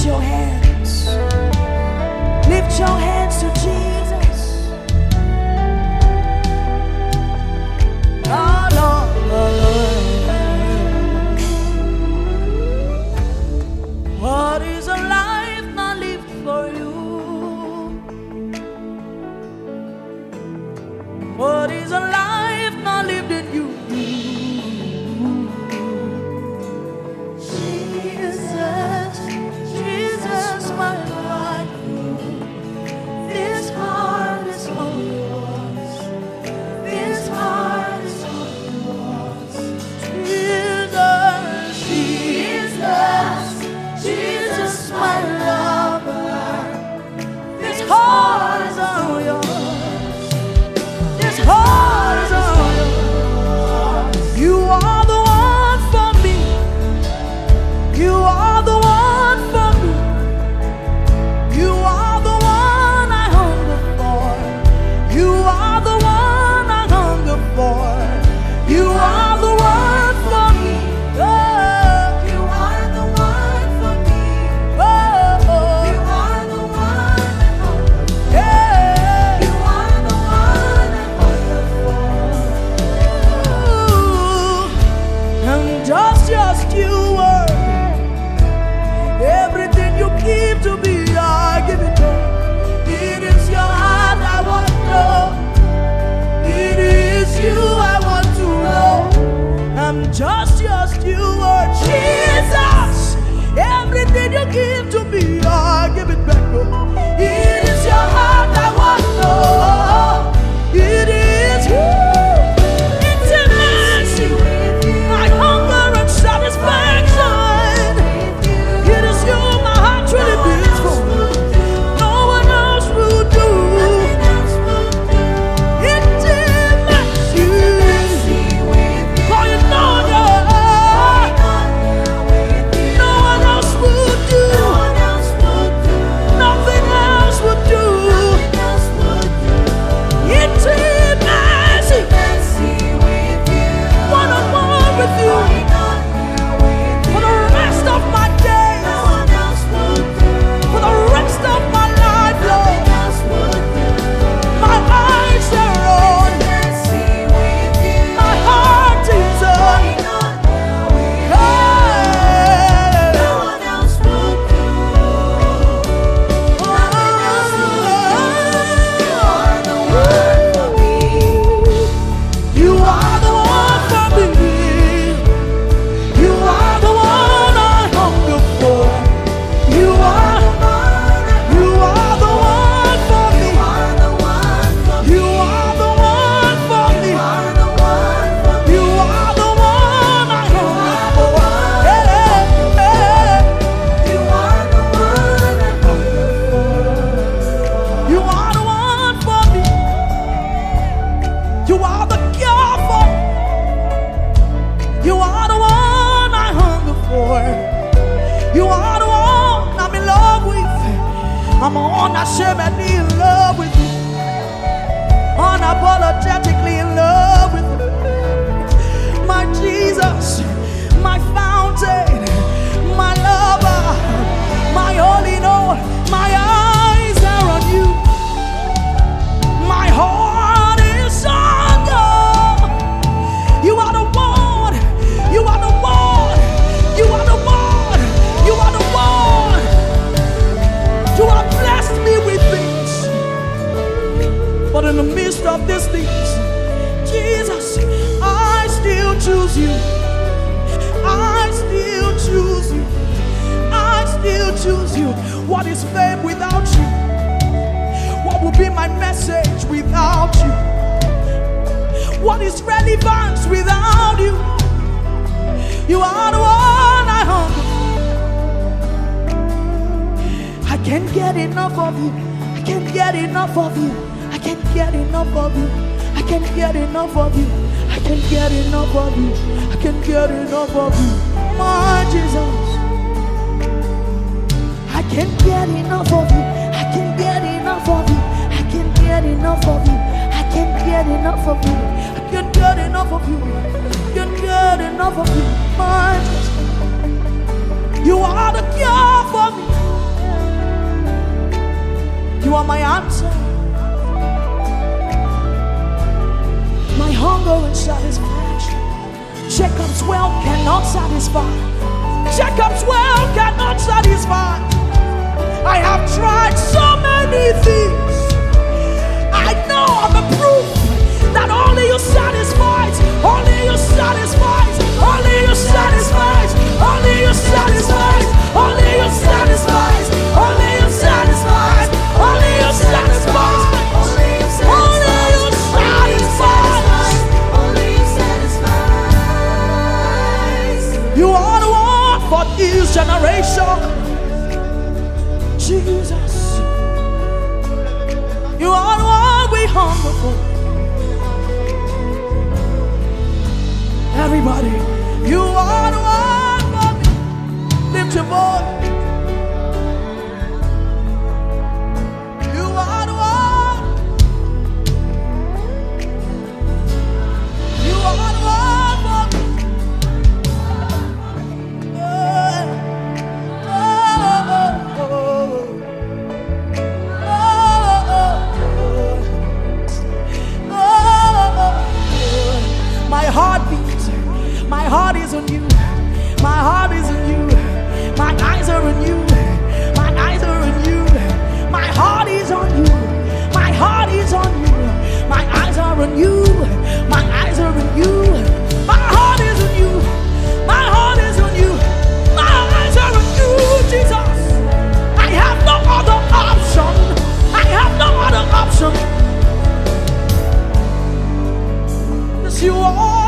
your hands. Lift your hands to Jesus. Oh, Lord, Lord. What is a life not lived for you? What is a life not lived in you? Jesus, Jesus, my Lord. This heart is all yours. This heart is all yours. Jesus, Jesus, Jesus, my lover. This heart is all yours. This heart is all yours. You are the one for me. You are the one for me. You are the one I hunger for. You are the one I hunger for. You are the one for me. Oh, you are the one for me. Oh, you are the one I hunger for. Yeah, you are the one I hunger for. I'm just your steward. Everything you give to me, I give it to. It is your heart I want to know. It is you I want to know. I'm just your steward, Jesus. Everything you give to me, I give it back. It is your heart I want to know. It is you. Intimacy, my hunger and satisfaction. It is you my heart truly beats for. No one else will do. Intimacy, for you know that no one else will do. Nothing else will do. Intimacy, one-on-one with you for the rest of my days, for the rest of my life, Lord. My eyes are on, my heart is on. You are the one for me. You are the one I hunger for. You are the one for me. You are the one for me. You are the one I hunger for. Hey, hey. You are the one I hunger for. You are the one for me. You are the cure for. You are the one I hunger for. You are the one I'm in love with. I'm unashamedly in love with you. Unapologetically in love with you. My Jesus, my fountain, my lover, my all in all. My eyes are on you. My heart is on you. You are the one. You are the one. You are the one. You are the one. You have blessed me with things. But in the midst of these things, Jesus, I still choose you. I still choose you. I still choose you. What is fame without you? What will be my message without you? What is relevance without you? You are the one I hunger for. I can't get enough of you. I can't get enough of you. I can't get enough of you. I can't get enough of you. I can't get enough of you. I can't get enough of you. My Jesus, I can't get enough of you. I can't get enough of you. I can't get enough of you. I can't get enough of you. I can't get enough of you. I can't get enough of you. My Jesus, you are the cure for me. You are my answer, my hunger and satisfaction. Jacob's well cannot satisfy. Jacob's well cannot satisfy. I have tried so many things. I know I'm a proof that only you satisfies, only you satisfies, only you satisfies, only you satisfies, only you satisfies, only you satisfies, only you satisfies, only you satisfies, only you satisfies. You are the one for this generation, Jesus. You are the one we hunger for. Everybody, you are the one for me. Lift your voice. You are the one. You are the one for me. My heart beats, my heart is on you, my heart is on you, my eyes are on you, my eyes are on you, my heart is on you, my heart is on you, my eyes are on you, my eyes are on you, my heart is on you, my heart is on you, my eyes are on you, Jesus. I have no other option, I have no other option. You are